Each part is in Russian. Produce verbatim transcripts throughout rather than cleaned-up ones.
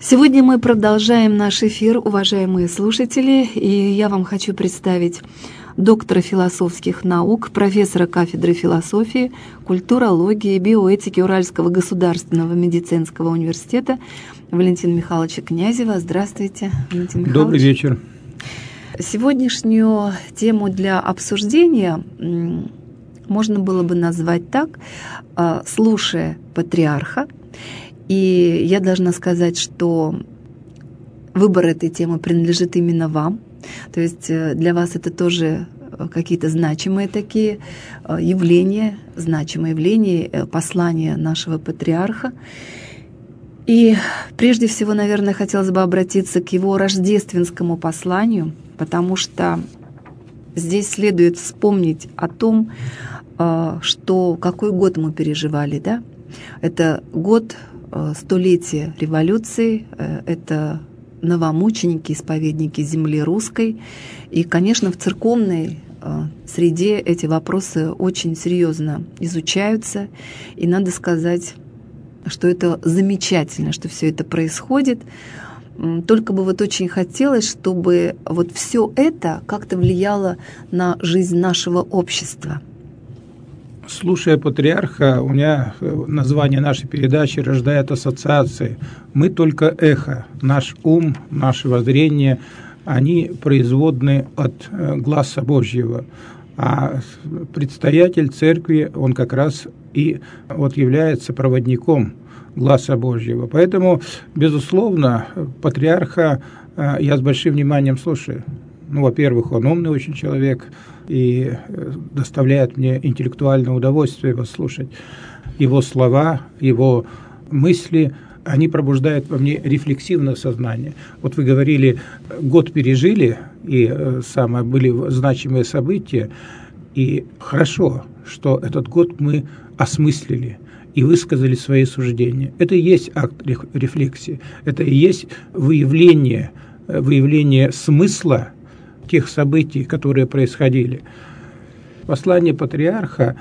Сегодня мы продолжаем наш эфир, уважаемые слушатели, и я вам хочу представить доктора философских наук, профессора кафедры философии, культурологии, биоэтики Уральского государственного медицинского университета Валентина Михайловича Князева. Здравствуйте, Валентин Михайлович. Добрый вечер. Сегодняшнюю тему для обсуждения можно было бы назвать так: «Слушая патриарха». И я должна сказать, что выбор этой темы принадлежит именно вам. То есть для вас это тоже какие-то значимые такие явления, значимые явления, послания нашего патриарха. И прежде всего, наверное, хотелось бы обратиться к его рождественскому посланию, потому что здесь следует вспомнить о том, что какой год мы переживали, да? Это год столетия революции, это новомученики, исповедники земли русской. И, конечно, в церковной среде эти вопросы очень серьезно изучаются. И надо сказать, что это замечательно, что все это происходит. Только бы вот очень хотелось, чтобы вот все это как-то влияло на жизнь нашего общества. Слушая патриарха, у меня название нашей передачи рождает ассоциации. Мы только эхо. Наш ум, наше воззрение, они производны от гласа Божьего. А предстоятель церкви, он как раз и вот является проводником гласа Божьего. Поэтому, безусловно, патриарха я с большим вниманием слушаю. Ну, во-первых, он умный очень человек, и доставляет мне интеллектуальное удовольствие его слушать. Его слова, его мысли, они пробуждают во мне рефлексивное сознание. Вот вы говорили, год пережили, и самые были значимые события, и хорошо, что этот год мы осмыслили и высказали свои суждения. Это и есть акт рефлексии, это и есть выявление, выявление смысла тех событий, которые происходили. Послание патриарха,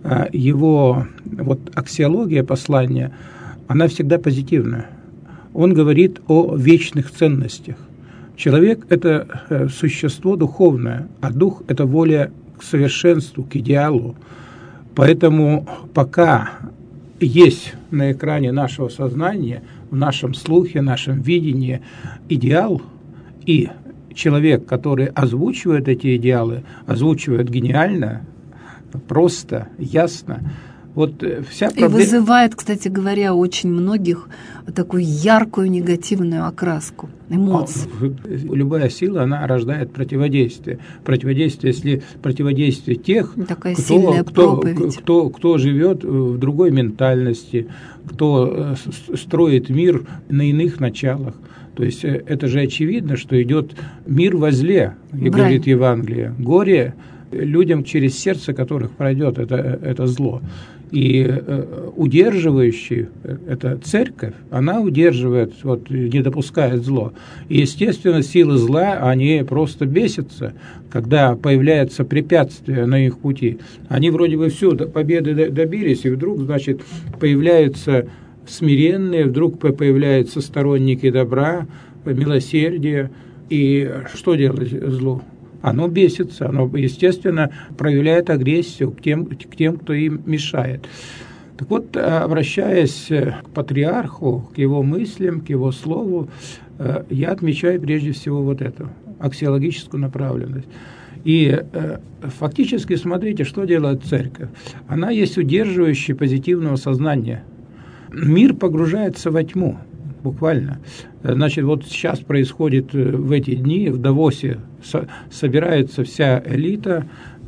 его вот аксиология послания, она всегда позитивная. Он говорит о вечных ценностях. Человек – это существо духовное, а дух – это воля к совершенству, к идеалу. Поэтому пока есть на экране нашего сознания, в нашем слухе, в нашем видении идеал и человек, который озвучивает эти идеалы, озвучивает гениально, просто, ясно. Вот вся проблема... И вызывает, кстати говоря, очень многих такую яркую негативную окраску, эмоций. Любая сила, она рождает противодействие. Противодействие, если противодействие тех, Такая кто, кто, кто, кто, кто живет в другой ментальности, кто строит мир на иных началах. То есть это же очевидно, что идет мир во зле, и говорит Евангелие. Горе людям, через сердце которых пройдет это, это зло. И удерживающий, это церковь, она удерживает, вот, не допускает зло. И, естественно, силы зла, они просто бесятся, когда появляется препятствие на их пути. Они вроде бы все, победы добились, и вдруг, значит, появляются смиренные, вдруг появляются сторонники добра, милосердия. И что делать злу? Оно бесится, оно, естественно, проявляет агрессию к тем, к тем, кто им мешает. Так вот, обращаясь к патриарху, к его мыслям, к его слову, я отмечаю прежде всего вот эту аксиологическую направленность. И фактически, смотрите, что делает церковь. Она есть удерживающая позитивного сознания. Мир погружается во тьму, буквально. Значит, вот сейчас происходит в эти дни в Давосе, собирается вся элита,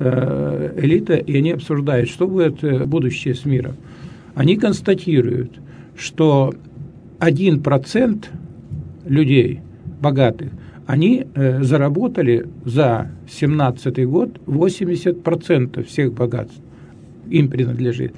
элита, и они обсуждают, что будет будущее с миром. Они констатируют, что один процент людей богатых, они заработали за семнадцатый год восемьдесят процентов всех богатств, им принадлежит.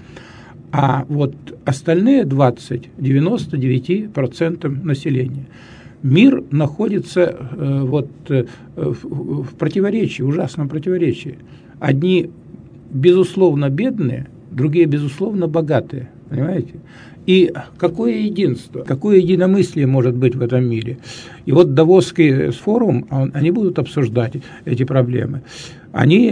А вот остальные двадцать – девяносто девять процентов населения. Мир находится э, вот, э, в, в противоречии, ужасном противоречии. Одни, безусловно, бедные, другие, безусловно, богатые. Понимаете? И какое единство, какое единомыслие может быть в этом мире? И вот Давосский форум, они будут обсуждать эти проблемы. Они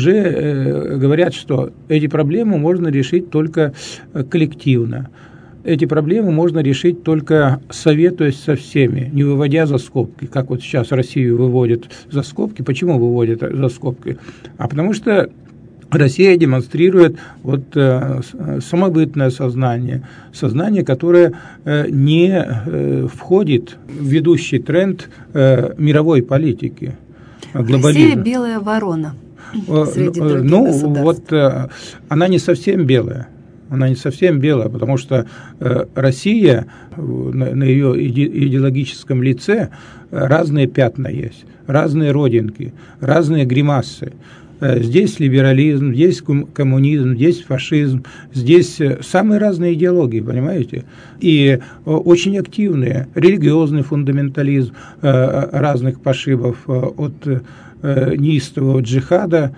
уже говорят, что эти проблемы можно решить только коллективно. Эти проблемы можно решить только советуясь со всеми, не выводя за скобки, как вот сейчас Россию выводят за скобки. Почему выводят за скобки? А потому что Россия демонстрирует вот, э, самобытное сознание, сознание, которое э, не э, входит в ведущий тренд э, мировой политики. Россия белая ворона среди других ну, государств. Вот, э, она не совсем белая. Она не совсем белая, потому что э, Россия, на, на ее иде, идеологическом лице разные пятна есть, разные родинки, разные гримасы. Здесь либерализм, здесь коммунизм, здесь фашизм, здесь самые разные идеологии, понимаете? И очень активные, религиозный фундаментализм разных пошибов от неистового джихада,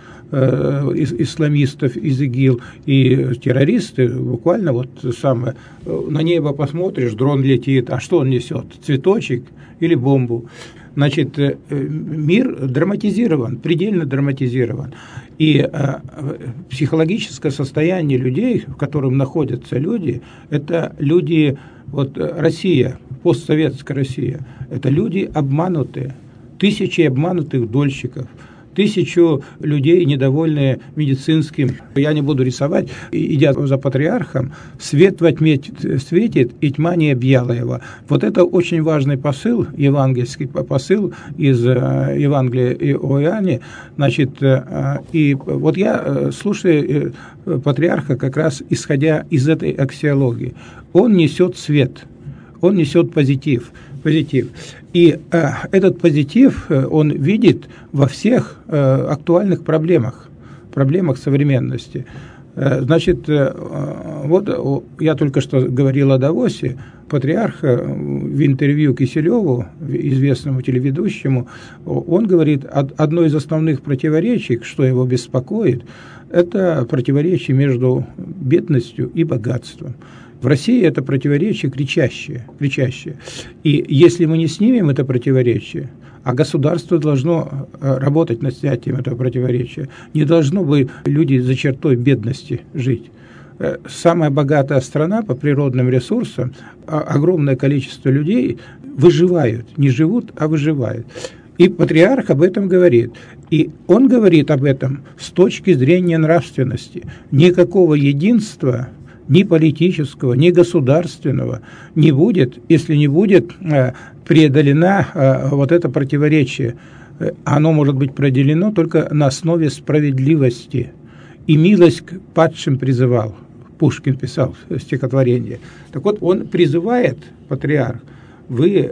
исламистов из ИГИЛ и террористы, буквально вот самое, на небо посмотришь, дрон летит, а что он несет, цветочек или бомбу? Значит, мир драматизирован, предельно драматизирован. И э, психологическое состояние людей, в котором находятся люди, это люди, вот Россия, постсоветская Россия, это люди обманутые, тысячи обманутых дольщиков, тысячу людей, недовольные медицинским. Я не буду рисовать, идя за патриархом, свет во тьме светит, и тьма не объяла его. Вот это очень важный посыл, евангельский посыл из Евангелия о Иоанне. Значит, и вот я слушаю патриарха как раз исходя из этой аксиологии. Он несет свет, он несет позитив. позитив. И э, этот позитив э, он видит во всех э, актуальных проблемах, проблемах современности. Э, значит, э, вот э, я только что говорил о Давосе, патриарх э, в интервью Киселеву, известному телеведущему, он говорит, одно из основных противоречий, что его беспокоит, это противоречие между бедностью и богатством. В России это противоречие кричащее, кричащее. И если мы не снимем это противоречие, а государство должно работать над снятием этого противоречия, не должно быть люди за чертой бедности жить. Самая богатая страна по природным ресурсам, огромное количество людей выживают, не живут, а выживают. И патриарх об этом говорит. И он говорит об этом с точки зрения нравственности. Никакого единства ни политического, ни государственного не будет, если не будет преодолено вот это противоречие. Оно может быть преодолено только на основе справедливости. И милость к падшим призывал. Пушкин писал стихотворение. Так вот, он призывает, патриарх, вы,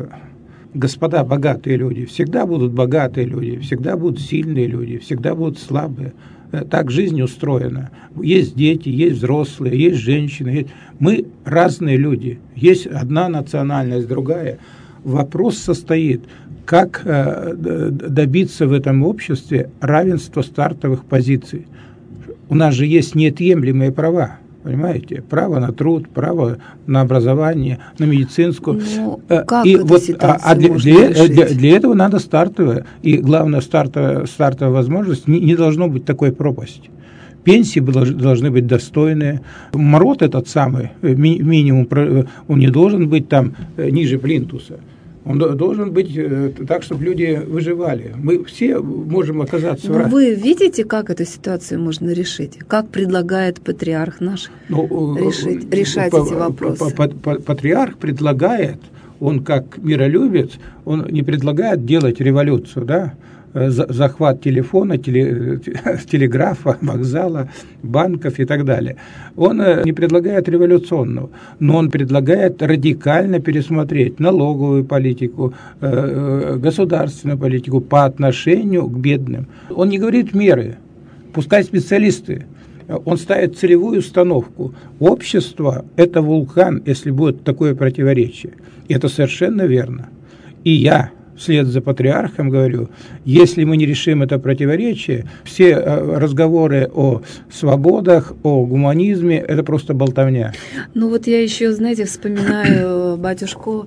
господа богатые люди, всегда будут богатые люди, всегда будут сильные люди, всегда будут слабые. Так жизнь устроена. Есть дети, есть взрослые, есть женщины. Есть... Мы разные люди. Есть одна национальность, другая. Вопрос состоит, как добиться в этом обществе равенства стартовых позиций. У нас же есть неотъемлемые права. Понимаете? Право на труд, право на образование, на медицинскую. Ну, как и эту вот, ситуацию а для, можно для, решить? Для, для этого надо стартовая. И главное, стартовая, стартовая возможность, не, не должно быть такой пропасти. Пенсии должны быть достойные. МРОТ этот самый, ми, минимум, он не должен быть там ниже плинтуса. Он должен быть так, чтобы люди выживали. Мы все можем оказаться в... Но вы видите, как эту ситуацию можно решить? Как предлагает патриарх наш ну, решить, решать по, эти вопросы? По, по, патриарх предлагает, он как миролюбец, он не предлагает делать революцию, да? Захват телефона, теле, телеграфа, вокзала, банков и так далее. Он не предлагает революционного, но он предлагает радикально пересмотреть налоговую политику, государственную политику по отношению к бедным. Он не говорит меры, пускай специалисты. Он ставит целевую установку. Общество – это вулкан, если будет такое противоречие. И это совершенно верно. И я вслед за патриархом говорю, если мы не решим это противоречие, все разговоры о свободах, о гуманизме – это просто болтовня. Ну вот я еще, знаете, вспоминаю батюшку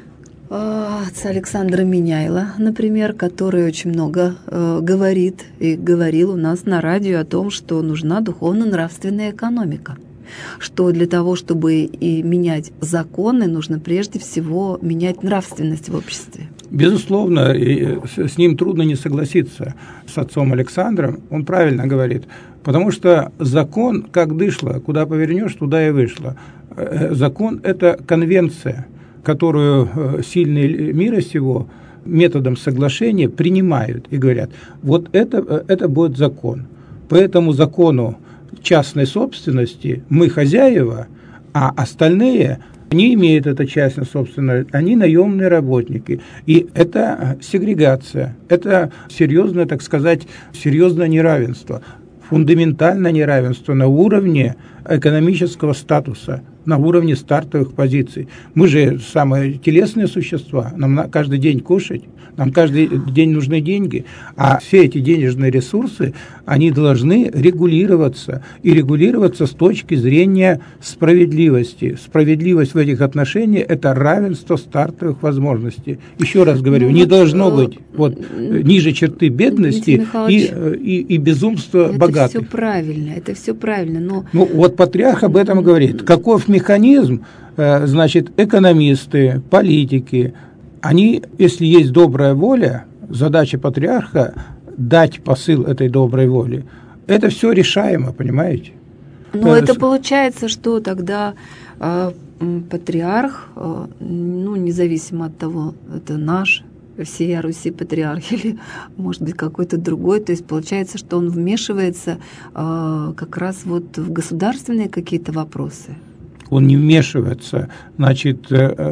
отца Александра Меняйла, например, который очень много э, говорит и говорил у нас на радио о том, что нужна духовно-нравственная экономика, что для того, чтобы и менять законы, нужно прежде всего менять нравственность в обществе. Безусловно, и с ним трудно не согласиться, с отцом Александром, он правильно говорит, потому что закон, как дышло, куда повернешь, туда и вышло. Закон – это конвенция, которую сильные мира сего методом соглашения принимают и говорят, вот это, это будет закон. По этому закону частной собственности мы хозяева, а остальные не имеют этой частной собственности, они наемные работники. И это сегрегация, это серьезное, так сказать, серьезное неравенство, фундаментальное неравенство на уровне экономического статуса, на уровне стартовых позиций. Мы же самые телесные существа, нам каждый день кушать, нам каждый день нужны деньги, а все эти денежные ресурсы, они должны регулироваться, и регулироваться с точки зрения справедливости. Справедливость в этих отношениях – это равенство стартовых возможностей. Еще раз говорю, ну, не вот, должно быть вот, ниже черты бедности и, и, и безумства это богатых. Это все правильно, это все правильно. Но... Ну, вот патриарх об этом говорит. Каков механизм, значит, экономисты, политики, они, если есть добрая воля, задача патриарха – дать посыл этой доброй воли. Это все решаемо, понимаете? Но это получается, что тогда э, патриарх, э, ну, независимо от того, это наш, всея Руси патриарх или, может быть, какой-то другой, то есть получается, что он вмешивается э, как раз вот в государственные какие-то вопросы. Он не вмешивается. Значит,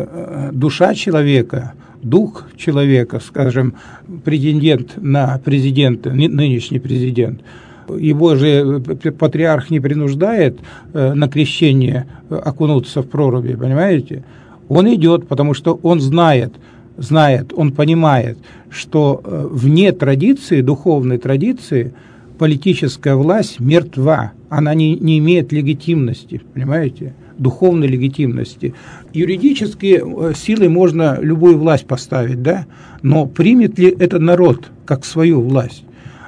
душа человека, дух человека, скажем, претендент на президента, нынешний президент, его же патриарх не принуждает на крещение окунуться в проруби, понимаете? Он идет, потому что он знает, знает, он понимает, что вне традиции, духовной традиции, политическая власть мертва, она не, не имеет легитимности, понимаете? Духовной легитимности. Юридические силы можно любую власть поставить, да, но примет ли этот народ как свою власть?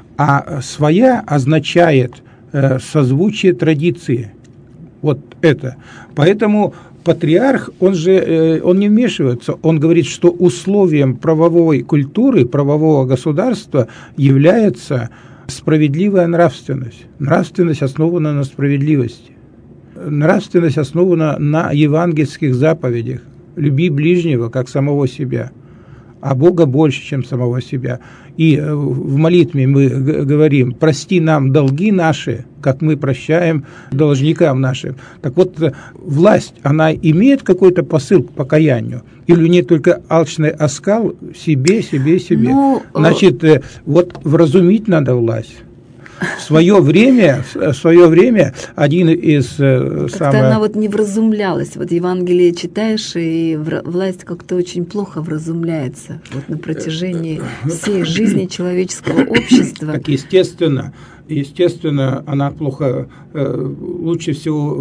А своя означает э, созвучие традиции. Вот это. Поэтому патриарх, он же э, он не вмешивается, он говорит, что условием правовой культуры, правового государства является справедливая нравственность. Нравственность основана на справедливости. Нравственность основана на евангельских заповедях. Люби ближнего, как самого себя, а Бога больше, чем самого себя. И в молитве мы говорим: прости нам долги наши, как мы прощаем должникам нашим. Так вот, власть, она имеет какой-то посыл к покаянию? Или у нее только алчный оскал себе, себе, себе? Ну, Значит, вот вразумить надо власть. В свое время, в свое время один из как-то самых... она вот не вразумлялась. Вот Евангелие читаешь, и власть как-то очень плохо вразумляется вот на протяжении всей жизни человеческого общества. Так, естественно, естественно, она плохо, лучше всего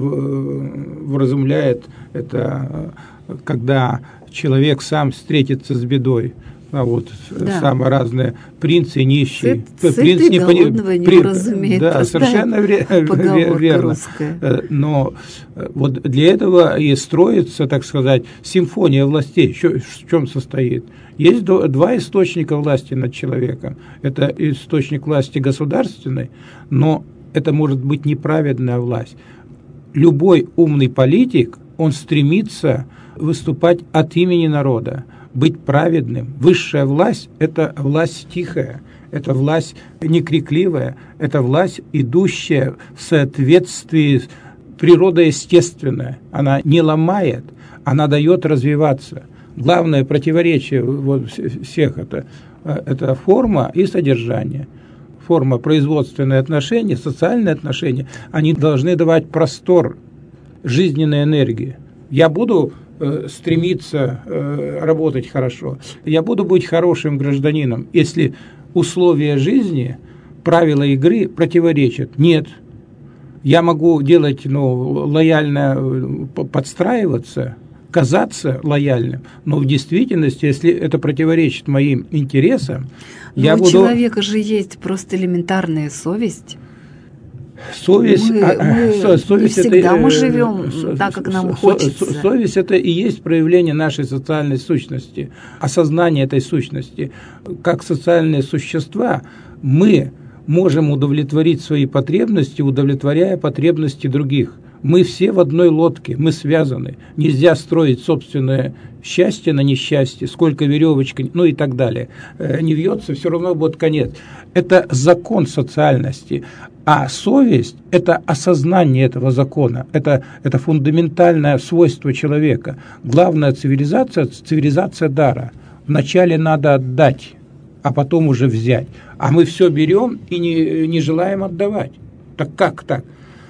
вразумляет это, когда человек сам встретится с бедой. А вот да. Самые разные принцы нищие. Сыт, принц не голодного не уразумеет. Да, совершенно верно. Русская. Но вот для этого и строится, так сказать, симфония властей. В чем состоит? Есть два источника власти над человеком. Это источник власти государственной, но это может быть неправедная власть. Любой умный политик, он стремится выступать от имени народа, быть праведным. Высшая власть – это власть тихая, это власть некрикливая, это власть, идущая в соответствии с природой естественной. Она не ломает, она дает развиваться. Главное противоречие вот всех это, это форма и содержание. Форма, производственные отношения, социальные отношения, они должны давать простор жизненной энергии. Я буду э, стремиться э, работать хорошо. Я буду быть хорошим гражданином, если условия жизни, правила игры противоречат. Нет. Я могу делать, ну, лояльно подстраиваться, казаться лояльным, но в действительности, если это противоречит моим интересам, но я у буду... человека же есть просто элементарная совесть. Совесть, мы, а, мы со, совесть не всегда это, мы живем со, так, как нам со, хочется. Со, совесть – это и есть проявление нашей социальной сущности, осознание этой сущности. Как социальные существа мы можем удовлетворить свои потребности, удовлетворяя потребности других. Мы все в одной лодке, мы связаны. Нельзя строить собственное счастье на несчастье, сколько веревочка, ну и так далее. Не вьется, все равно будет конец. Это закон социальности. А совесть – это осознание этого закона, это, это фундаментальное свойство человека. Главная цивилизация – цивилизация дара. Вначале надо отдать, а потом уже взять. А мы все берем и не, не желаем отдавать. Так как так?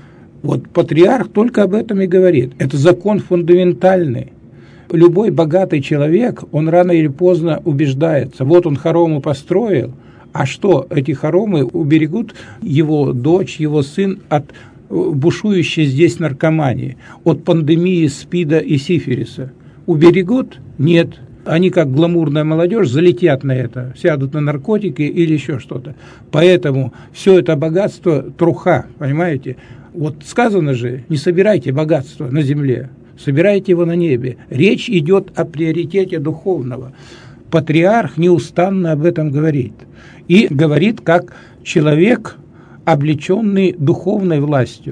Вот патриарх только об этом и говорит. Это закон фундаментальный. Любой богатый человек, он рано или поздно убеждается. Вот он хоромы построил, а что, эти хоромы уберегут его дочь, его сын от бушующей здесь наркомании, от пандемии СПИДа и сифилиса? Уберегут? Нет. Они, как гламурная молодежь, залетят на это, сядут на наркотики или еще что-то. Поэтому все это богатство – труха, понимаете? Вот сказано же, не собирайте богатство на земле, собирайте его на небе. Речь идет о приоритете духовного. Патриарх неустанно об этом говорит. И говорит как человек, облеченный духовной властью.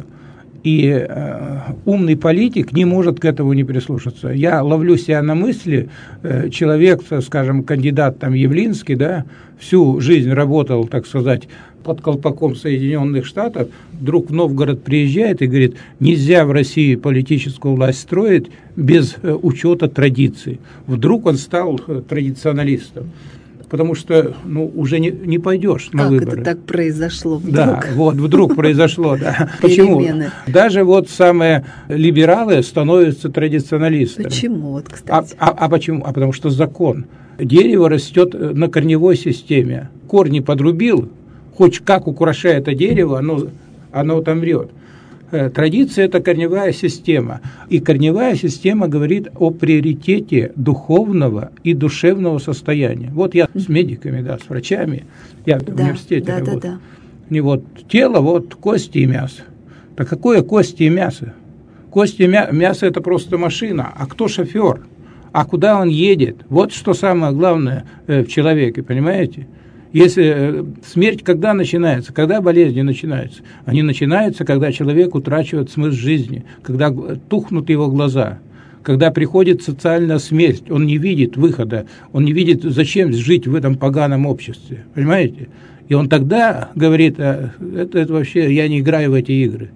И э, умный политик не может к этому не прислушаться. Я ловлю себя на мысли, э, человек, скажем, кандидат там Явлинский, да, всю жизнь работал, так сказать, под колпаком Соединенных Штатов, вдруг в Новгород приезжает и говорит, нельзя в России политическую власть строить без э, учета традиций. Вдруг он стал э, традиционалистом. Потому что, ну, уже не, не пойдешь на как выборы. Как это так произошло вдруг? Да, вот, вдруг произошло, да. Почему? Даже вот самые либералы становятся традиционалистами. Почему, вот, кстати? А, а, а почему? А потому что закон. Дерево растет на корневой системе. Корни подрубил, хоть как украшая это дерево, оно, оно отомрет. Традиция – это корневая система. И корневая система говорит о приоритете духовного и душевного состояния. Вот я с медиками, да, с врачами, я да, в университете да, работаю. Да, да. Не вот тело, вот кости и мясо. Так какое кости и мясо? Кости и мя- мясо – это просто машина. А кто шофер? А куда он едет? Вот что самое главное в человеке, понимаете? Если смерть когда начинается, когда болезни начинаются? Они начинаются, когда человек утрачивает смысл жизни, когда тухнут его глаза, когда приходит социальная смерть, он не видит выхода, он не видит, зачем жить в этом поганом обществе, понимаете? И он тогда говорит, это, это вообще, я не играю в эти игры.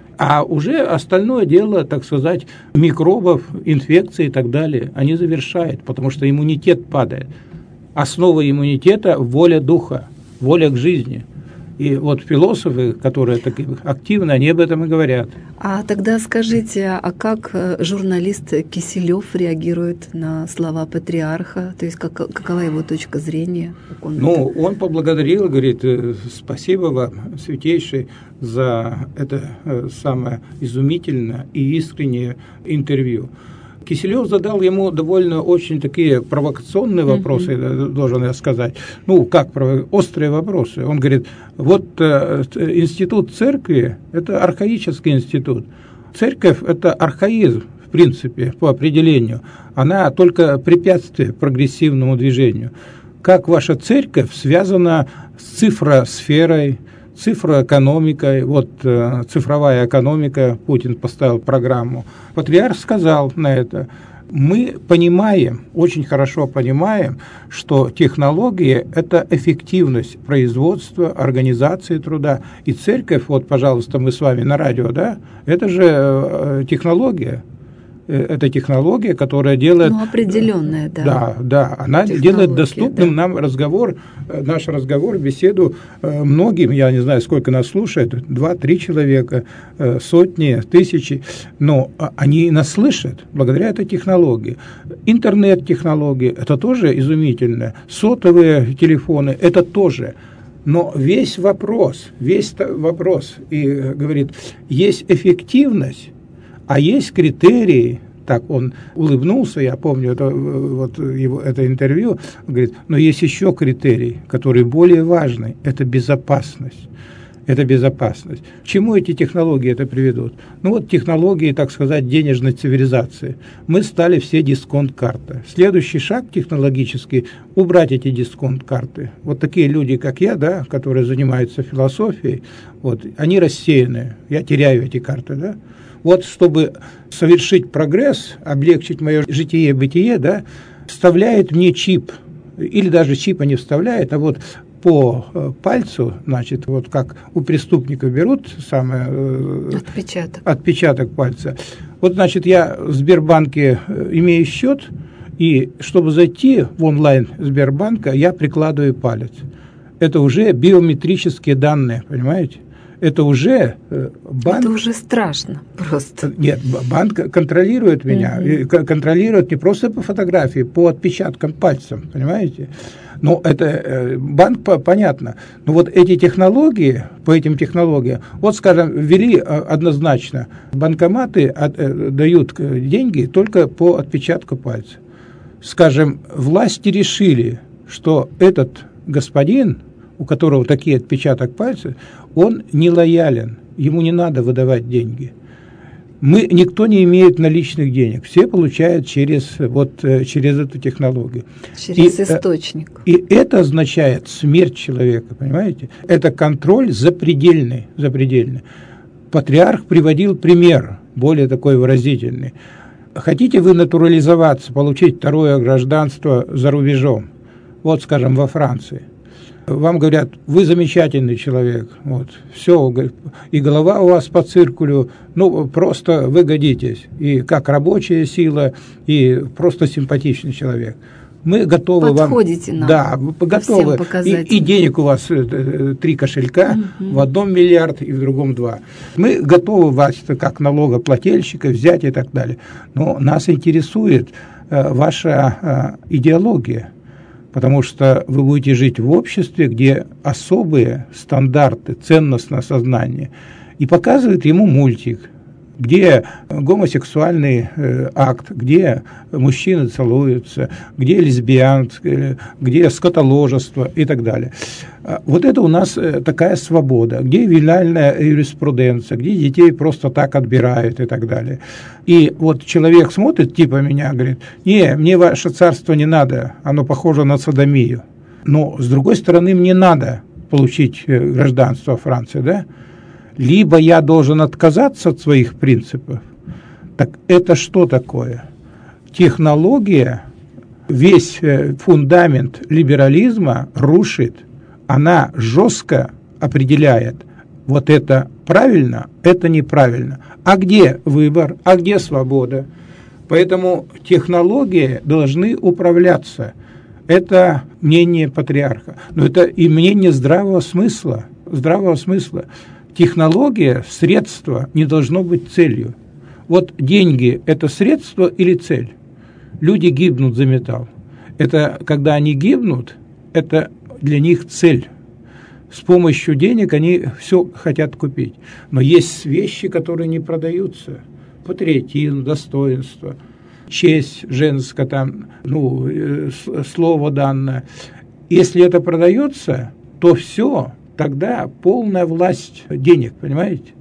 А уже остальное дело, так сказать, микробов, инфекций и так далее, они завершают, потому что иммунитет падает. Основа иммунитета – воля духа, воля к жизни. И вот философы, которые так активны, они об этом и говорят. А тогда скажите, а как журналист Киселев реагирует на слова патриарха? То есть как, какова его точка зрения? Он ну, это... он поблагодарил, говорит, спасибо вам, святейший, за это самое изумительное и искреннее интервью. Киселев задал ему довольно очень такие провокационные вопросы, mm-hmm. должен я сказать. Ну, как острые вопросы. Он говорит, вот э, институт церкви – это архаический институт. Церковь – это архаизм, в принципе, по определению. Она только препятствие прогрессивному движению. Как ваша церковь связана с цифросферой, цифроэкономикой, вот э, цифровая экономика, Путин поставил программу. Патриарх сказал на это, мы понимаем, очень хорошо понимаем, что технологии – это эффективность производства, организации труда. И церковь, вот, пожалуйста, мы с вами на радио, да, это же э, технология. это технология, которая делает... Ну, определенная, да. Да, да, она делает доступным да. нам разговор, наш разговор, беседу многим, я не знаю, сколько нас слушает, два-три человека, сотни, тысячи, но они нас слышат благодаря этой технологии. Интернет-технологии, это тоже изумительно, сотовые телефоны, это тоже. Но весь вопрос, весь вопрос, и говорит, есть эффективность, а есть критерии. Так он улыбнулся, я помню это, вот его, это интервью, он говорит, но есть еще критерий, который более важный, это безопасность. Это безопасность. К чему эти технологии это приведут? Ну вот технологии, так сказать, денежной цивилизации. Мы стали все дисконт-карты. Следующий шаг технологический – убрать эти дисконт-карты. Вот такие люди, как я, да, которые занимаются философией, вот, они рассеянные. Я теряю эти карты, да. Вот чтобы совершить прогресс, облегчить мое житие-бытие, да, вставляет мне чип, или даже чипа не вставляет, а вот по пальцу, значит, вот как у преступников берут самое, отпечаток. отпечаток пальца. Вот, значит, я в Сбербанке имею счет, и чтобы зайти в онлайн Сбербанка, я прикладываю палец. Это уже биометрические данные, понимаете? Это уже банк... Это уже страшно просто. Нет, банк контролирует меня, mm-hmm. контролирует не просто по фотографии, по отпечаткам пальцев, понимаете? Ну, это банк, понятно. Но вот эти технологии, по этим технологиям, вот, скажем, ввели однозначно, банкоматы дают деньги только по отпечатку пальца. Скажем, власти решили, что этот господин, у которого такие отпечаток пальца, он не лоялен, ему не надо выдавать деньги. Мы, никто не имеет наличных денег, все получают через, вот, через эту технологию. Через и, источник. И это означает смерть человека, понимаете? Это контроль запредельный, запредельный. Патриарх приводил пример, более такой выразительный. Хотите вы натурализоваться, получить второе гражданство за рубежом, вот, скажем, во Франции. Вам говорят, вы замечательный человек, вот, все, и голова у вас по циркулю, ну, просто вы годитесь, и как рабочая сила, и просто симпатичный человек. Мы готовы Подходите вам... нам. Да, вы готовы. И, и денег у вас три кошелька, угу. в одном миллиард и в другом два. Мы готовы вас, как налогоплательщика, взять и так далее. Но нас интересует э, ваша э, идеология. Потому что вы будете жить в обществе, где особые стандарты, ценностное сознание. И показывает ему мультик, где гомосексуальный э, акт, где мужчины целуются, где лесбиянство, где скотоложество и так далее. Вот это у нас такая свобода, где ювенальная юриспруденция, где детей просто так отбирают и так далее. И вот человек смотрит, типа меня, говорит, не, мне ваше царство не надо, оно похоже на содомию. Но, с другой стороны, мне надо получить гражданство Франции, да? Либо я должен отказаться от своих принципов. Так это что такое? Технология, весь фундамент либерализма рушит. Она жестко определяет, вот это правильно, это неправильно. А где выбор, а где свобода? Поэтому технологии должны управляться. Это мнение патриарха. Но это и мнение здравого смысла. Здравого смысла. Технология, средство не должно быть целью. Вот деньги – это средство или цель? Люди гибнут за металл. Это когда они гибнут, это для них цель. С помощью денег они все хотят купить. Но есть вещи, которые не продаются. Патриотизм, достоинство, честь женская, там, ну, слово данное. Если это продается, то все, тогда полная власть денег, понимаете?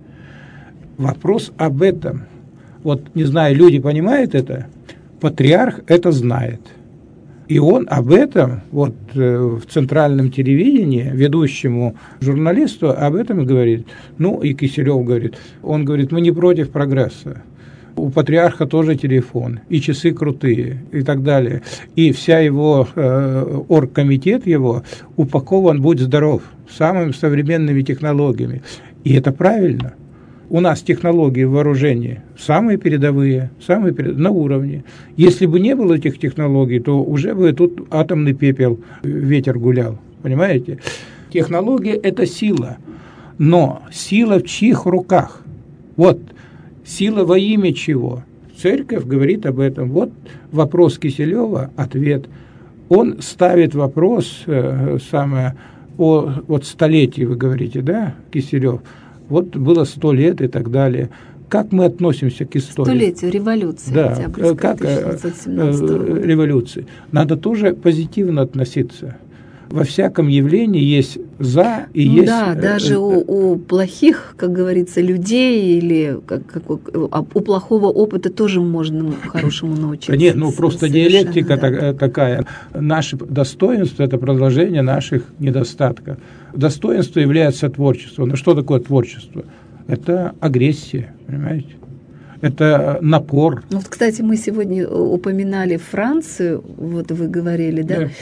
Вопрос об этом. Вот, не знаю, люди понимают это? Патриарх это знает. И он об этом, вот в центральном телевидении, ведущему журналисту об этом говорит. Ну, и Киселев говорит. Он говорит, мы не против прогресса. У патриарха тоже телефон, и часы крутые, и так далее. И вся его э, оргкомитет его упакован, будь здоров, самыми современными технологиями. И это правильно. у нас технологии в вооружении самые передовые, самые передовые, на уровне. Если бы не было этих технологий, то уже бы тут атомный пепел, ветер гулял, понимаете? Технология – это сила, но сила в чьих руках? Вот, сила во имя чего? Церковь говорит об этом. Вот вопрос Киселева, ответ. Он ставит вопрос, э, самое, о вот столетии, вы говорите, да, Киселев? Вот было сто лет и так далее. Как мы относимся к истории? Столетию революции. Да, как революции. Надо тоже позитивно относиться. Во всяком явлении есть «за» и ну, есть… Да, даже у, у плохих, как говорится, людей или как, как, у плохого опыта тоже можно хорошему научиться. Нет, ну просто Совершенно, диалектика да. такая. Наше достоинство – это продолжение наших недостатков. Достоинство является творчеством. Но что такое творчество? Это агрессия, понимаете? Это напор. Ну, вот, кстати, мы сегодня упоминали Францию, вот вы говорили, да? Да.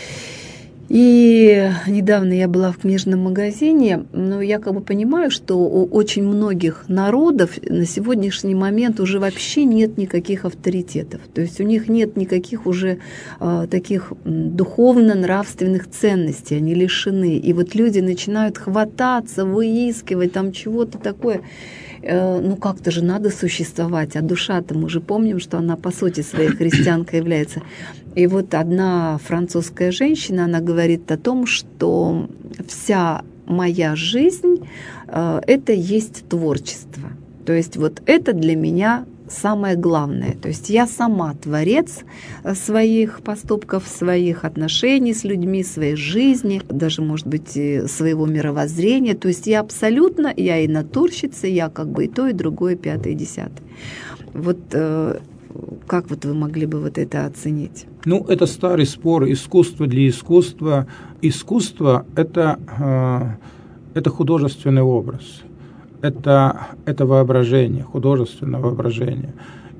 И недавно я была в книжном магазине, но я как бы понимаю, что у очень многих народов на сегодняшний момент уже вообще нет никаких авторитетов. То есть у них нет никаких уже э, таких духовно-нравственных ценностей, они лишены. И вот люди начинают хвататься, выискивать там чего-то такое. Э, ну как-то же надо существовать, а душа-то мы же помним, что она по сути своей христианкой является. И вот одна французская женщина, она говорит о том, что вся моя жизнь э, – это есть творчество. То есть вот это для меня самое главное. То есть я сама творец своих поступков, своих отношений с людьми, своей жизни, даже, может быть, своего мировоззрения. То есть я абсолютно, я и натурщица, я как бы и то, и другое, и пятое, и десятое. Вот э, как вот вы могли бы вот это оценить? Ну, это старый спор искусство для искусства. Искусство – это, э, это художественный образ, это, это воображение, художественное воображение.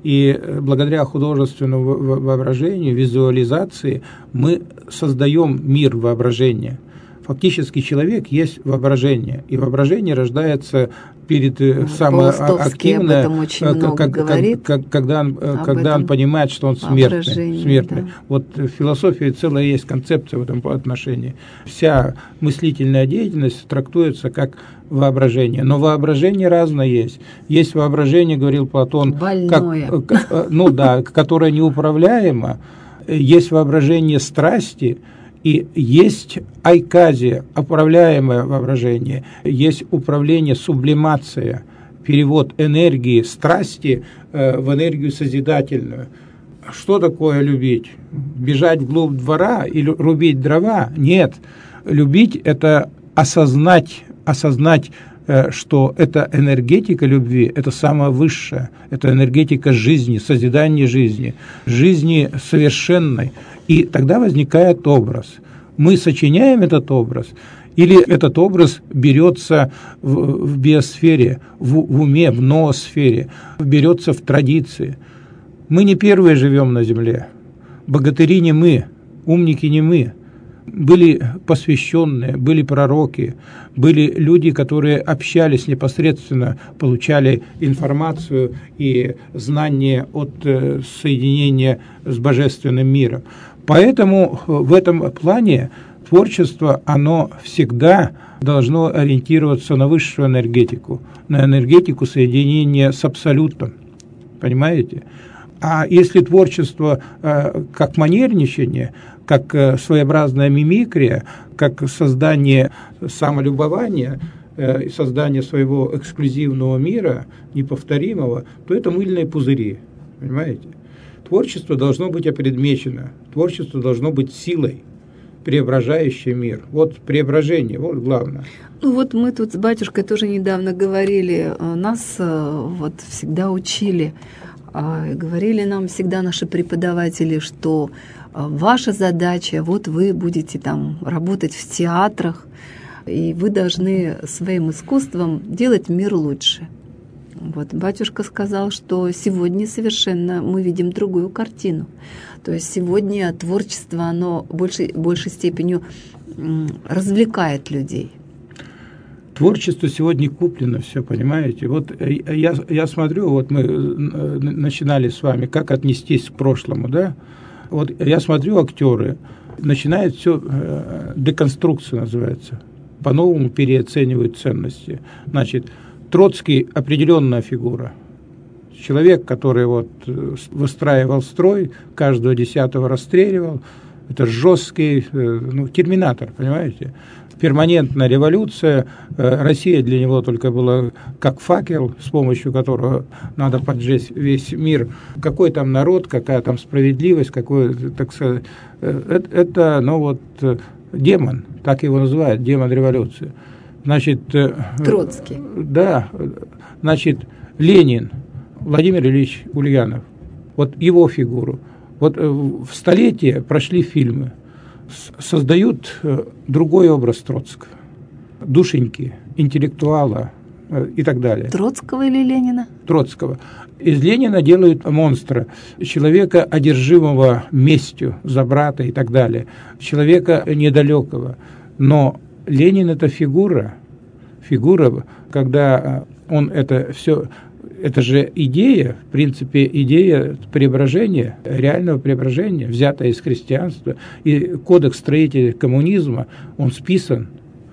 И благодаря художественному воображению, визуализации мы создаем мир воображения. Фактически человек есть воображение, и воображение рождается перед самое активное, как, как, как, когда, он, когда он понимает, что он смертный. смертный. Да. Вот в философии целая есть концепция в этом отношении. Вся мыслительная деятельность трактуется как воображение. Но воображение разное есть. Есть воображение, говорил Платон, как, как, ну да, которое неуправляемо. Есть воображение страсти, и есть айказия, управляемое воображение, есть управление, сублимация, перевод энергии, страсти э, в энергию созидательную. Что такое любить? Бежать вглубь двора или рубить дрова? Нет. Любить – это осознать, осознать, э, что это энергетика любви, это самое высшее, это энергетика жизни, созидания жизни, жизни совершенной. И тогда возникает образ. Мы сочиняем этот образ, или этот образ берется в, в биосфере, в, в уме, в ноосфере, берется в традиции. Мы не первые живем на Земле. Богатыри не мы, умники не мы. Были посвященные, были пророки, были люди, которые общались непосредственно, получали информацию и знания от соединения с божественным миром. Поэтому в этом плане творчество, оно всегда должно ориентироваться на высшую энергетику, на энергетику соединения с абсолютом, понимаете? А если творчество э, как манерничание, как э, своеобразная мимикрия, как создание самолюбования, э, создание своего эксклюзивного мира, неповторимого, то это мыльные пузыри, понимаете? Творчество должно быть опредмечено, творчество должно быть силой, преображающей мир. Вот преображение, вот главное. Ну вот мы тут с батюшкой тоже недавно говорили, нас вот всегда учили, говорили нам всегда наши преподаватели, что ваша задача, вот вы будете там работать в театрах, и вы должны своим искусством делать мир лучше. Вот, батюшка сказал, что сегодня совершенно мы видим другую картину. То есть сегодня творчество, оно в большей, большей степени развлекает людей. Творчество сегодня куплено все, понимаете? Вот я, я смотрю, вот мы начинали с вами, как отнестись к прошлому, да? Вот я смотрю, актеры начинают все, деконструкция называется, по-новому переоценивают ценности. Значит, Троцкий – определенная фигура. Человек, который вот выстраивал строй, каждого десятого расстреливал, это жесткий, ну, терминатор, понимаете? Перманентная революция. Россия для него только была как факел, с помощью которого надо поджечь весь мир. Какой там народ, какая там справедливость, какой, так сказать, это, это ну вот, демон, так его называют, демон революции. Значит, Троцкий. Да, значит, Ленин, Владимир Ильич Ульянов, вот его фигуру. Вот в столетие прошли фильмы, создают другой образ Троцкого, душеньки, интеллектуала и так далее. Троцкого или Ленина? Троцкого. Из Ленина делают монстра, человека, одержимого местью за брата и так далее, человека недалекого. Но Ленин – это фигура, фигура, когда он это все... Это же идея, в принципе, идея преображения, реального преображения, взятая из христианства. И кодекс строителей коммунизма, он списан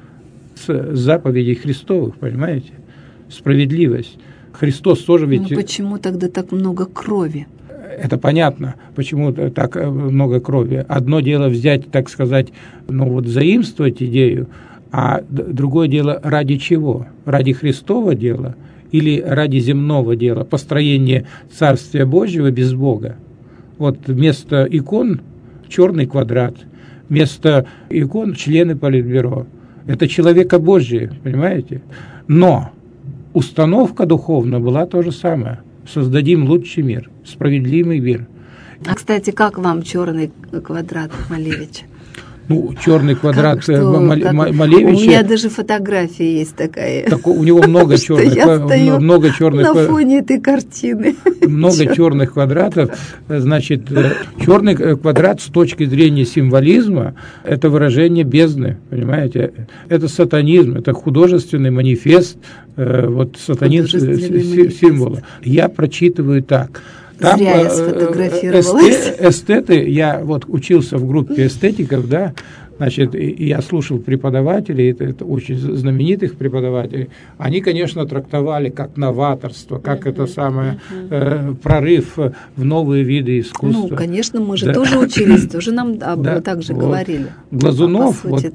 с заповедей Христовых, понимаете? Справедливость. Христос тоже ведь... Но почему тогда так много крови? Это понятно, почему так много крови. Одно дело взять, так сказать, ну вот заимствовать идею, а другое дело ради чего? Ради Христова дела или ради земного дела, построения Царствия Божьего без Бога. Вот вместо икон черный квадрат, вместо икон члены Политбюро. Это человека Божий, понимаете? Но установка духовная была то же самое. Создадим лучший мир, справедливый мир. А, кстати, как вам черный квадрат Малевича? Ну, черный квадрат как, что, Малевича. У меня даже фотография есть такая. Так, у него много черных, много черных на фоне этой картины. Много черных квадратов. Значит, черный квадрат с точки зрения символизма – это выражение бездны, понимаете? Это сатанизм, это художественный манифест, вот сатанизм символа. Я прочитываю так. Там Зря я сфотографировалась. Эстеты, я вот учился в группе эстетиков, да, значит, и я слушал преподавателей, это, это очень знаменитых преподавателей, они, конечно, трактовали как новаторство, как uh-huh, это самое, uh-huh. э, прорыв в новые виды искусства. Ну, конечно, мы же да. тоже учились, тоже нам об да, так же вот. говорили. Глазунов, а, вот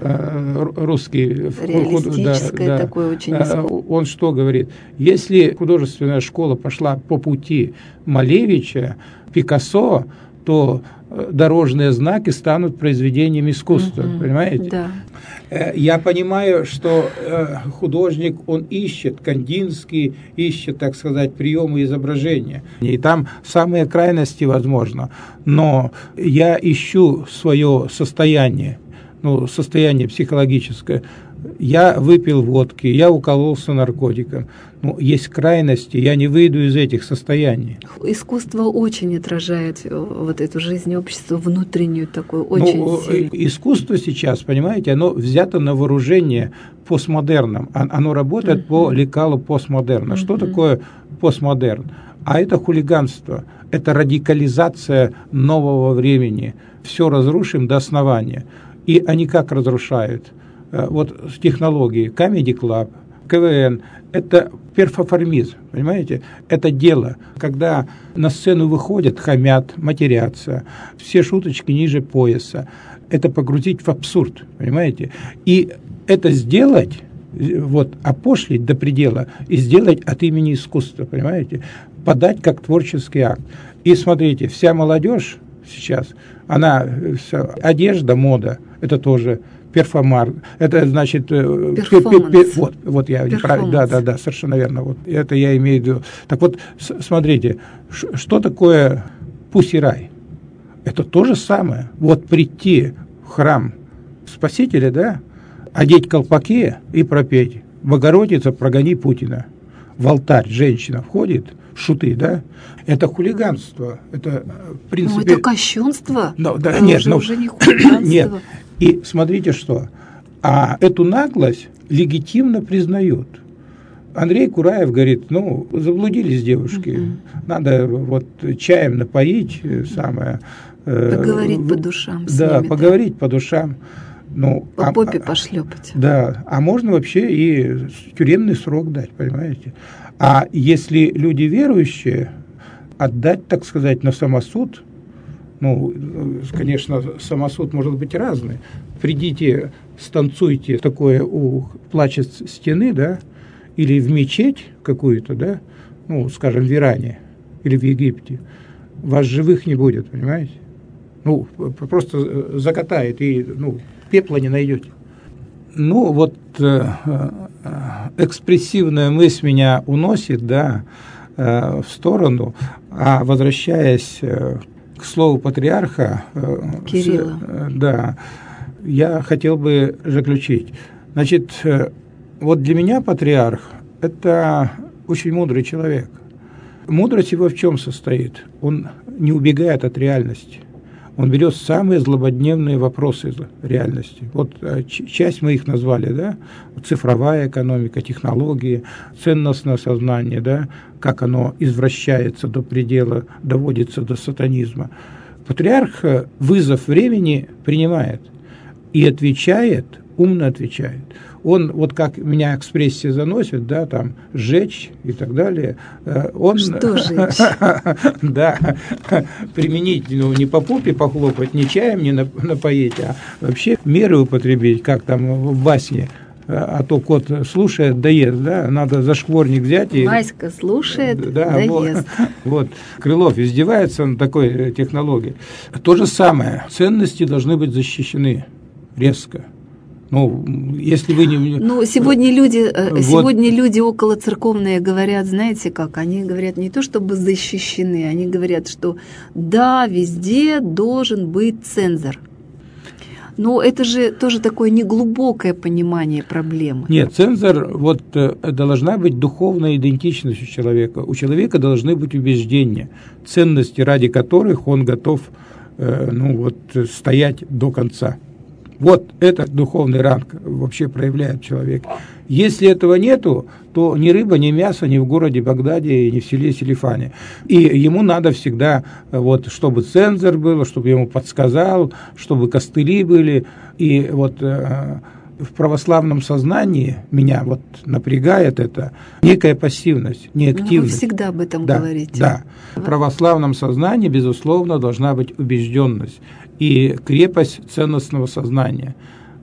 э, русский, реалистическое да, такое да, очень искусство. Он что говорит? Если художественная школа пошла по пути Малевича, Пикассо, то дорожные знаки станут произведением искусства, uh-huh, понимаете? Да. Я понимаю, что художник, он ищет, Кандинский ищет, так сказать, приемы изображения. И там самые крайности возможно. Но я ищу свое состояние, ну, состояние психологическое. Я выпил водки, я укололся наркотиком. Ну, есть крайности, я не выйду из этих состояний. Искусство очень отражает вот эту жизнь общества, внутреннюю такую, очень ну, сильно. Искусство сейчас, понимаете, оно взято на вооружение постмодерном. Оно работает uh-huh. по лекалу постмодерна. Uh-huh. Что такое постмодерн? А это хулиганство, это радикализация нового времени. Все разрушим до основания. И они как разрушают? Вот технологии, Comedy Club, КВН, это перформизм, понимаете? Это дело, когда на сцену выходят, хамят, матерятся, все шуточки ниже пояса. Это погрузить в абсурд, понимаете? И это сделать, вот, опошлить до предела и сделать от имени искусства, понимаете? Подать как творческий акт. И смотрите, вся молодежь сейчас, она, вся, одежда, мода, это тоже перформар, это значит, перформанс. Вот, вот я неправильно, да, да, да, совершенно верно, вот это я имею в виду. Так вот, смотрите, что такое пусирай? Это то же самое. Вот прийти в храм Спасителя, да, одеть колпаки и пропеть: «Богородица, прогони Путина». В алтарь женщина входит, шуты, да, это хулиганство, это в принципе. Ну, это кощунство. Но, да, это нет, уже, но, уже не хулиганство. Нет. И смотрите, что А эту наглость легитимно признают. Андрей Кураев говорит, ну, заблудились девушки, uh-huh. надо вот чаем напоить, самое... Поговорить э, по душам с да, ними. Поговорить да, по душам. Ну, по а, попе пошлепать. Да, а можно вообще и тюремный срок дать, понимаете? А если люди верующие, отдать, так сказать, на самосуд, ну, конечно, самосуд может быть разный. Придите, станцуйте такое у плача стены, да, или в мечеть какую-то, да, ну, скажем, в Иране или в Египте, вас живых не будет, понимаете? Ну, просто закатает, и, ну, пепла не найдете. Ну, вот э, экспрессивная мысль меня уносит, да, э, в сторону, а возвращаясь э, к слову патриарха, э, Кирилла, э, да, я хотел бы заключить. Значит, э, вот для меня патриарх – это очень мудрый человек. Мудрость его в чем состоит? Он не убегает от реальности. Он берет самые злободневные вопросы из реальности. Вот часть мы их назвали, да, цифровая экономика, технологии, ценностное сознание, да, как оно извращается до предела, доводится до сатанизма. Патриарх вызов времени принимает и отвечает, умно отвечает. Он, вот как меня экспрессия заносит, да, там, сжечь и так далее, он... Что сжечь? Да, применить, ну, не по попе похлопать, не чаем не напоить, а вообще меры употребить, как там в басне, а то кот слушает, да ест, да, надо за шкворник взять и... Васька слушает, да, да вот, ест. Вот, Крылов издевается над такой технологией. То же самое, ценности должны быть защищены резко. Ну, если вы не... Ну, сегодня люди, вот. сегодня люди околоцерковные говорят, знаете как, они говорят не то чтобы защищены, они говорят, что да, везде должен быть цензор. Но это же тоже такое неглубокое понимание проблемы. Нет, цензор, вот должна быть духовная идентичность у человека. У человека должны быть убеждения, ценности, ради которых он готов, ну, вот, стоять до конца. Вот это духовный ранг вообще проявляет человек. Если этого нету, то ни рыба, ни мясо ни в городе Багдаде, ни в селе Селифане. И ему надо всегда, вот, чтобы цензор был, чтобы ему подсказал, чтобы костыли были. И вот э, в православном сознании меня вот напрягает это некая пассивность, неактивность. Вы всегда об этом да, говорите. Да. В православном сознании, безусловно, должна быть убежденность и крепость ценностного сознания.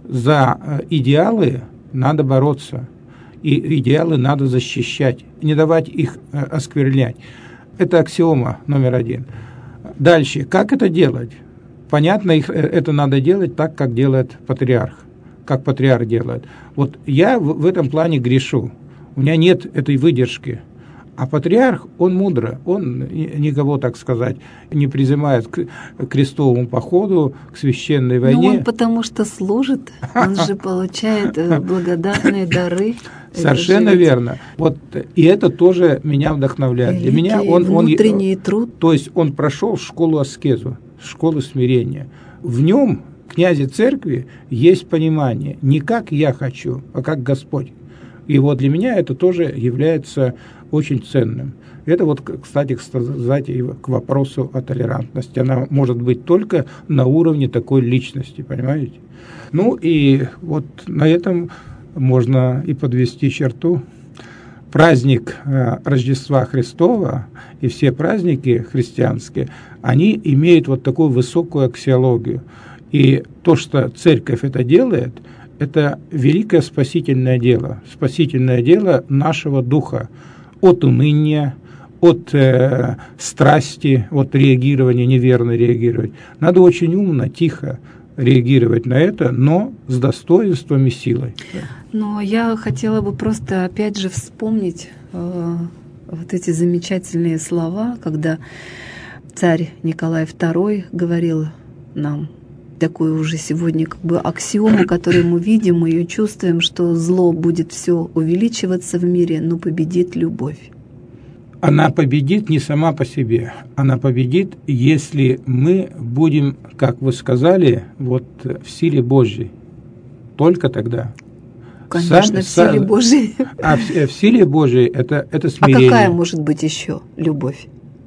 За идеалы надо бороться, и идеалы надо защищать, не давать их осквернять. Это аксиома номер один. Дальше, как это делать? Понятно, их, это надо делать так, как делает патриарх, как патриарх делает. Вот я в, в этом плане грешу, у меня нет этой выдержки. А патриарх, он мудро, он никого, так сказать, не призывает к крестовому походу, к священной войне. Ну, он потому что служит, он же получает благодатные дары. Совершенно верно. Вот, и это тоже меня вдохновляет. Для меня он, внутренний он, труд. То есть он прошел школу аскезу, школу смирения. В нем, князе церкви, есть понимание не как я хочу, а как Господь. И вот для меня это тоже является очень ценным. Это вот, кстати, кстати, к вопросу о толерантности. Она может быть только на уровне такой личности, понимаете? Ну и вот на этом можно и подвести черту. Праздник Рождества Христова и все праздники христианские, они имеют вот такую высокую аксиологию. И то, что церковь это делает, это великое спасительное дело, спасительное дело нашего духа от уныния, от э, страсти, от реагирования, неверно реагировать. Надо очень умно, тихо реагировать на это, но с достоинством и силой. Но я хотела бы просто опять же вспомнить э, вот эти замечательные слова, когда царь Николай второй говорил нам такую уже сегодня как бы аксиому, которую мы видим, мы ее чувствуем, что зло будет все увеличиваться в мире, но победит любовь. Она победит не сама по себе, она победит, если мы будем, как вы сказали, вот в силе Божьей. только тогда. Конечно, Сам, в силе сам, Божией. А в, в силе Божией это, это смирение. А какая может быть еще любовь?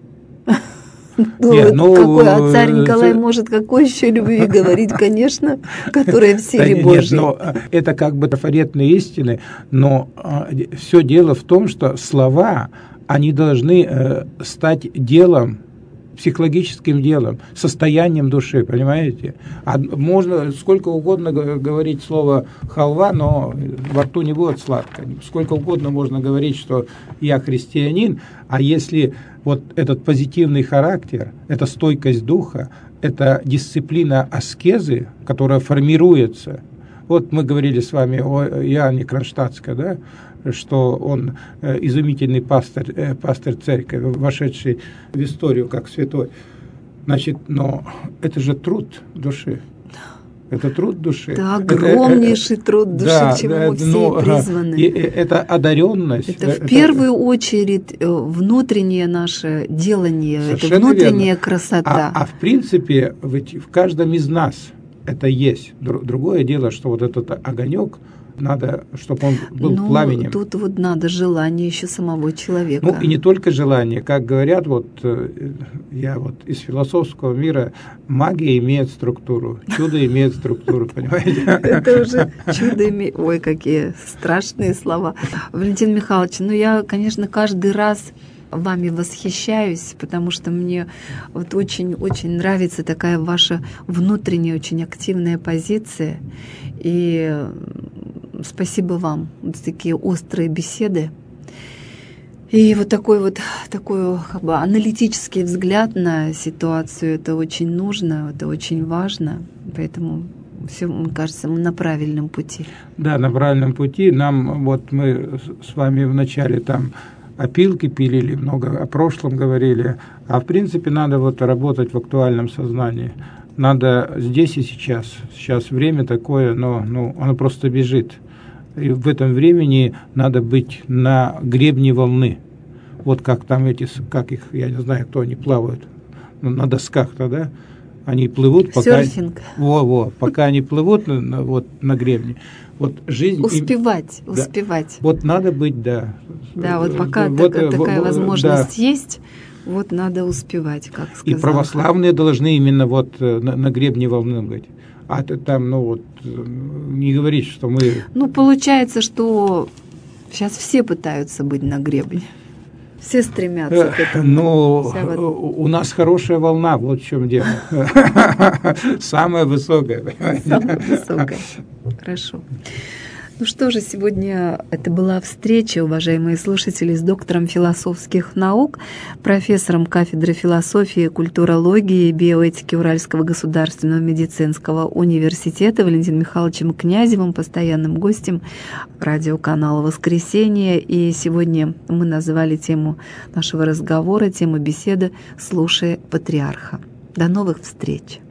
Ну, ну, какой, а царь Николай это... может какой еще любви говорить, конечно, которая в силе да, Божьей. Нет, но это как бы трафаретные истины, но а, все дело в том, что слова, они должны э, стать делом, психологическим делом, состоянием души, понимаете? А можно сколько угодно говорить слово халва, но во рту не будет сладко. Сколько угодно можно говорить, что я христианин, а если вот этот позитивный характер, эта стойкость духа, это дисциплина аскезы, которая формируется. Вот мы говорили с вами о Иоанне Кронштадтском, да, что он изумительный пастор, пастор церкви, вошедший в историю как святой. Значит, но это же труд души. Это труд души. Это огромнейший это, труд души, да, к чему да, мы все ну, призваны. И, это одаренность. Это, это в первую очередь внутреннее наше делание, это внутренняя верно. Красота. А, а в принципе в, в каждом из нас это есть. Другое дело, что вот этот огонек, надо, чтобы он был ну, пламенем. Тут вот надо желание еще самого человека. Ну и не только желание, как говорят, вот я вот из философского мира, магия имеет структуру, чудо имеет структуру, понимаете? Это уже чудо имеет. Ой, какие страшные слова. Валентин Михайлович, ну я, конечно, каждый раз вами восхищаюсь, потому что мне вот очень-очень нравится такая ваша внутренняя, очень активная позиция. И спасибо вам за такие острые беседы. И вот такой вот такой как бы аналитический взгляд на ситуацию, это очень нужно, это очень важно. Поэтому все, мне кажется, мы на правильном пути. Да, на правильном пути. Нам, вот мы с вами вначале там опилки пилили, много о прошлом говорили, а в принципе надо вот работать в актуальном сознании. Надо здесь и сейчас. Сейчас время такое, но ну, оно просто бежит. И в этом времени надо быть на гребне волны. Вот как там эти, как их, я не знаю, кто они плавают, на досках-то, да? Они плывут, пока... Серфинг. Во-во, пока они плывут на, вот, на гребне. Вот жизнь... Успевать, им... успевать. Да. Вот надо быть, да. Да, вот пока вот, так, такая вот, возможность да. есть, вот надо успевать, как сказать. И православные должны именно вот на, на гребне волны быть. А ты там, ну вот, не говорить, что мы... Ну, получается, что сейчас все пытаются быть на гребне. Все стремятся к этому. Ну, вот... у нас хорошая волна, вот в чем дело. Самая высокая. Самая высокая. Хорошо. Ну что же, сегодня это была встреча, уважаемые слушатели, с доктором философских наук, профессором кафедры философии, культурологии и биоэтики Уральского государственного медицинского университета Валентином Михайловичем Князевым, постоянным гостем радиоканала «Воскресенье». И сегодня мы назвали тему нашего разговора, тему беседы «Слушая патриарха». До новых встреч!